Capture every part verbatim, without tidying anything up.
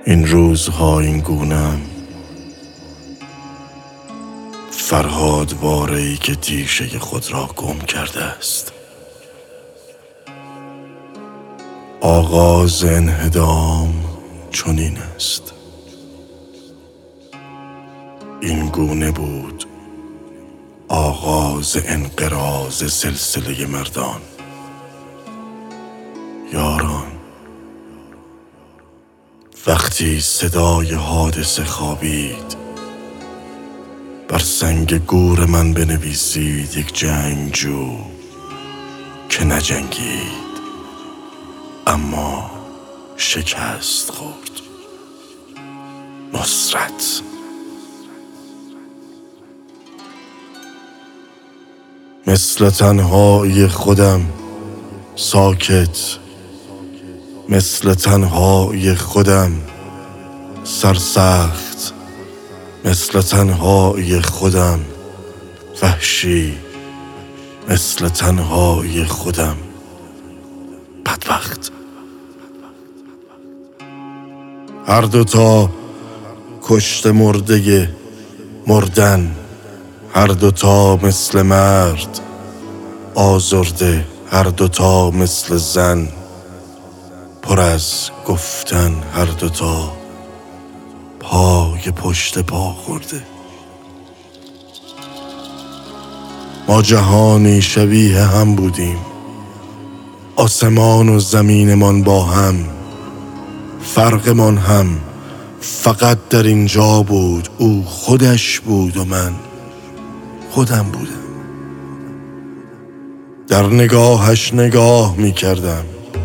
این روزها این گونم، فرهاد واره‌ای که تیشه خود را گم کرده است. آغاز انهدام چنین است. این گونه بود آغاز انقراض سلسله مردان. یاران، وقتی صدای حادثه خوابید، بر سنگ گور من بنویسید یک جنگجو که نجنگید اما شکست خورد. نصرت. مثل تنهایی خودم ساکت، مثل تنهایی خودم سرسخت، مثل تنهایی خودم وحشی، مثل تنهایی خودم بدبخت. هر دوتا کشته مرده مردن، هر دوتا مثل مرد آزرده، هر دوتا مثل زن پر از گفتن، هر دوتا پای پشت پا خورده. ما جهانی شبیه هم بودیم، آسمان و زمینمان با هم، فرقمان هم فقط در اینجا بود. او خودش بود و من خودم بودم. در نگاهش نگاه می کردم،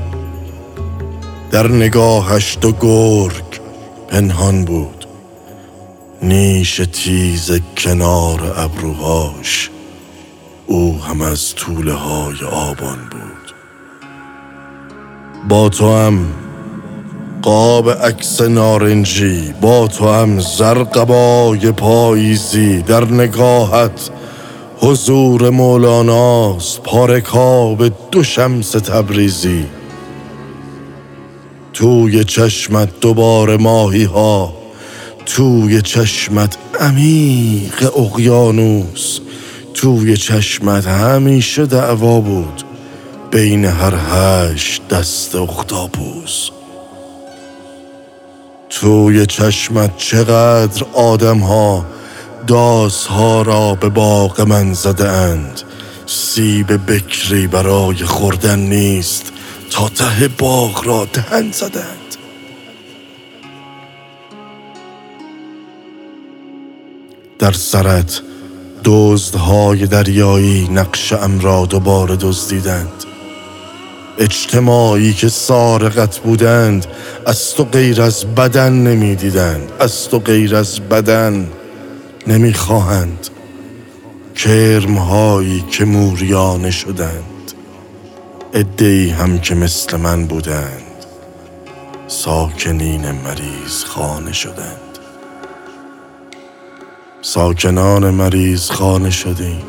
در نگاهش دو گرگ پنهان بود، نیش تیز کنار ابروهاش، او هم از توله های آبان بود. با تو هم قاب عکس نارنجی، با تو هم زرقبای پاییزی، در نگاهت حضور مولاناست، پارکاب دو شمس تبریزی. توی چشمت دوباره ماهی ها، توی چشمت عمیق اقیانوس، توی چشمت همیشه دعوا بود بین هر هشت دست اختاپوس. توی چشمت چقدر آدم ها داس ها را به باغ من زده اند، سیب بکری برای خوردن نیست تا ته باغ را دهن زدند. در سرت دزدهای دریایی نقش ام را دوباره دزدیدند. اجتماعی که سارقت بودند از تو غیر از بدن نمی دیدند، از تو غیر از بدن نمی خواهند. کرمهایی که موریانه شدند، عده‌ای هم که مثل من بودند، ساکنین مریض خانه شدند. ساکنان مریض خانه شدیم.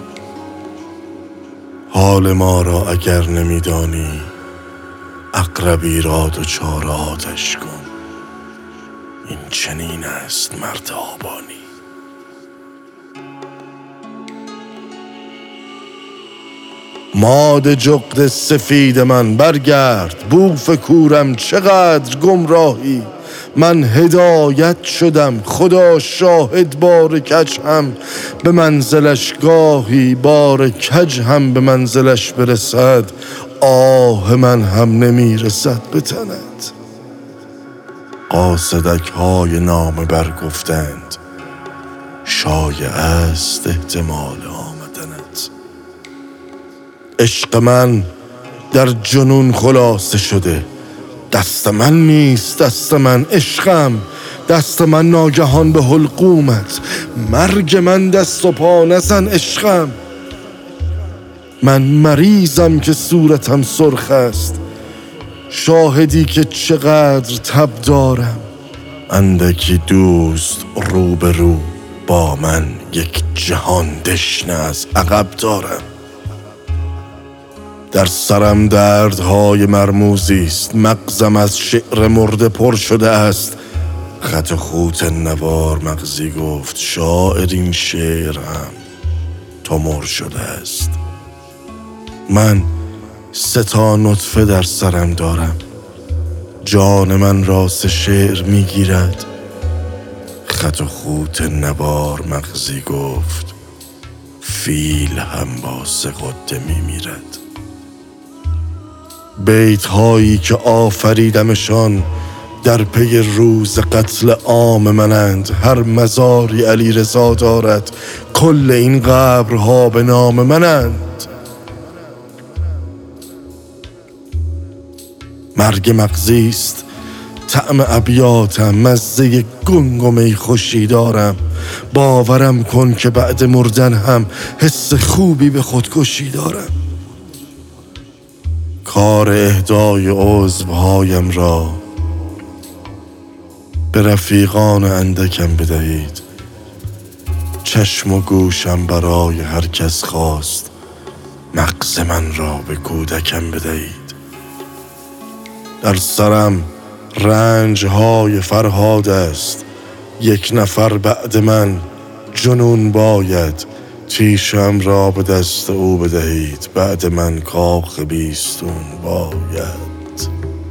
حال ما را اگر نمیدانی، عقربی را دچار آتش کن. این چنین است مرد آبانی. ماد جغد سفید من برگرد، بوف کورم چقدر گمراهی. من هدایت شدم، خدا شاهد بار کج هم به منزلش، گاهی بار کج هم به منزلش برسد، آه من هم نمیرسد به تنت. قاصدک های نامه برگفتند، شایع است احتمال آمدنت. عشق من در جنون خلاصه شده، دست من نیست، دست من عشقم، دست من ناگهان به حلقومت، مرگ من دست و پا نزن عشقم. من مریضم که صورتم سرخ است، شاهدی که چقدر تب دارم. اندکی دوست رو به رو با من، یک جهان دشنه از عقب دارم. در سرم دردهای مرموزی است، مغزم از شعر مرده پر شده است. خط و خوت نوار مغزی گفت شاعر این شعر هم تمر شده است. من سه تا نطفه در سرم دارم، جان من را سه شعر میگیرد. خط و خوت نوار مغزی گفت فیل هم با سه غده میمیرد. بیت هایی که آفریدمشان در پی روز قتل عام منند. هر مزاری علی رضا دارد، کل این قبرها به نام منند. مرگ مغزی است طعم ابیاتم، مزه گنگمه خوشی دارم. باورم کن که بعد مردن هم حس خوبی به خودکشی دارم. کار اهدای عضوهایم را به رفیقان اندکم بدهید. چشم و گوشم برای هر کس خواست، مغز من را به کودکم بدهید. در سرم رنج های فرهاد است، یک نفر بعد من جنون باید. تیشم را به دست او بدهید، بعد من کاخ بیستون باید.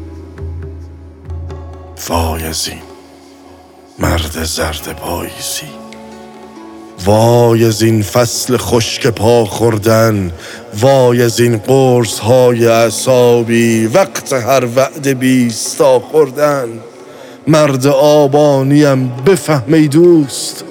وای از این مرد زرد پاییزی، وای از این فصل خشک پا خوردن، وای از این قرص های اعصابی وقت هر وعده بیستا خوردن. مرد آبانیم بفهم ای دوست،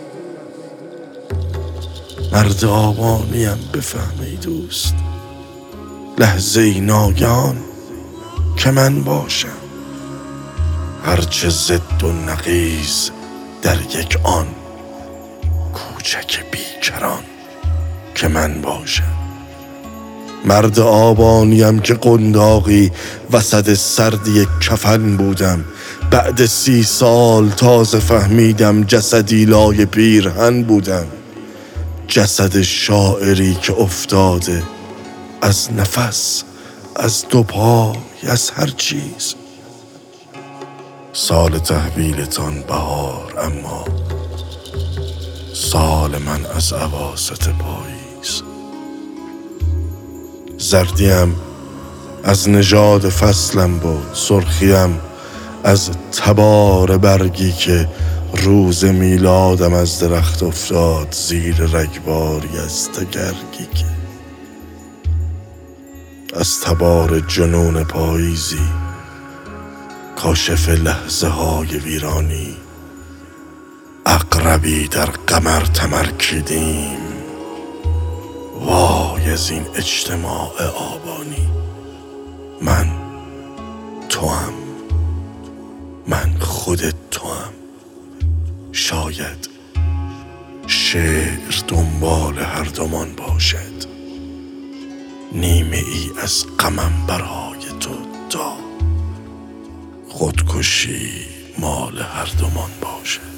مرد آبانیم بفهم ای دوست. لحظه ای ناگهان که من باشم، هرچه ضد و نقیض در یک آن. کوچک بیکران که من باشم. مرد آبانیم که قنداقی وسط سردی کفن بودم. بعد سی سال تازه فهمیدم جسدی لای پیرهن بودم. جسد شاعری که افتاده از نفس، از دو پای، از هر چیز. سال تحویلتان بهار، اما سال من از اواسط پاییز. زردیم از نژاد فصلم بود، سرخیم از تبار برگی که روز میلادم از درخت افتاد زیر رگباری از تگرگی که از تبار جنون پاییزی کاشف لحظه های ویرانی. عقربی در قمر تمرکیدیم، وای از این اجتماع آبانی. من توام، من خودت توام. شاید شعر دنبال هر دومان باشد، نیمه ای از غمم برای تو تا خودکشی مال هر دومان باشد.